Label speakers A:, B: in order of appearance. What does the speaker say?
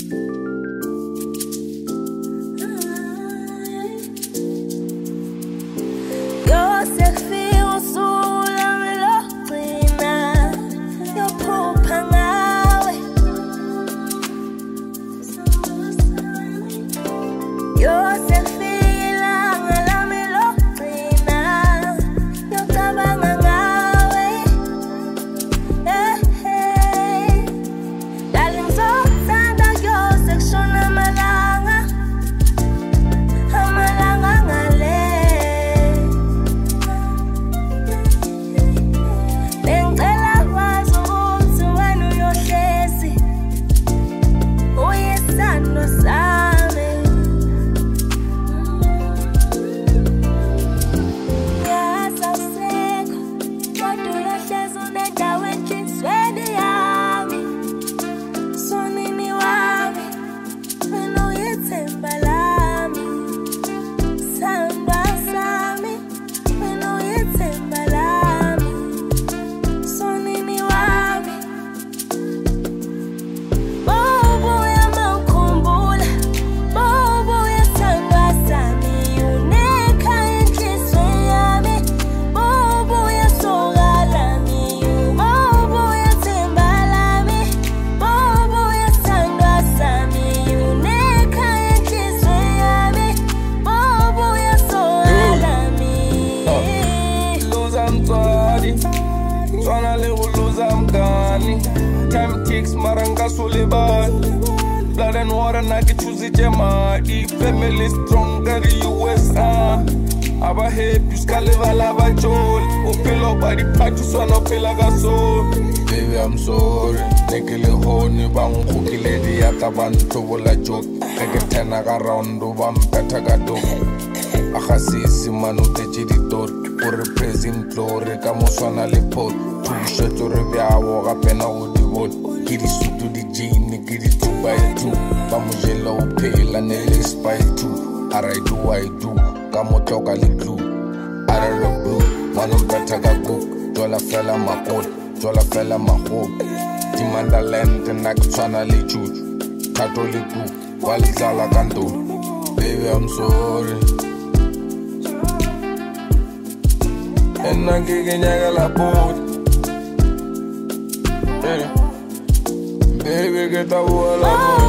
A: Time ticks, maranga Sullivan. Blood and water, naki choose jema. Family stronger, USA. Aba happy, skaliva lava jol. Upilo body party, swana pila gasol. Baby, I'm sorry. Nekile honi, bang kukile diata bantu bola joke. Neke tena garondo, bam peta gado. Akasisi manu tejiditor. Represent glory, kamuswana lepot. Pusha to reviawo, kapena udibot. Kiri sutu di jini, kiri 2x2. Pamujela upela, nele spy 2. I do. Kamotoka li blue. Araro blue, manu bataga cook. Jola fella ma pot, jola fella ma hope. Timanda lente, nakutwana li chuch. Tato li cook, walizala kanto. Baby, I'm sorry. And I get la boat. Baby, get the wall.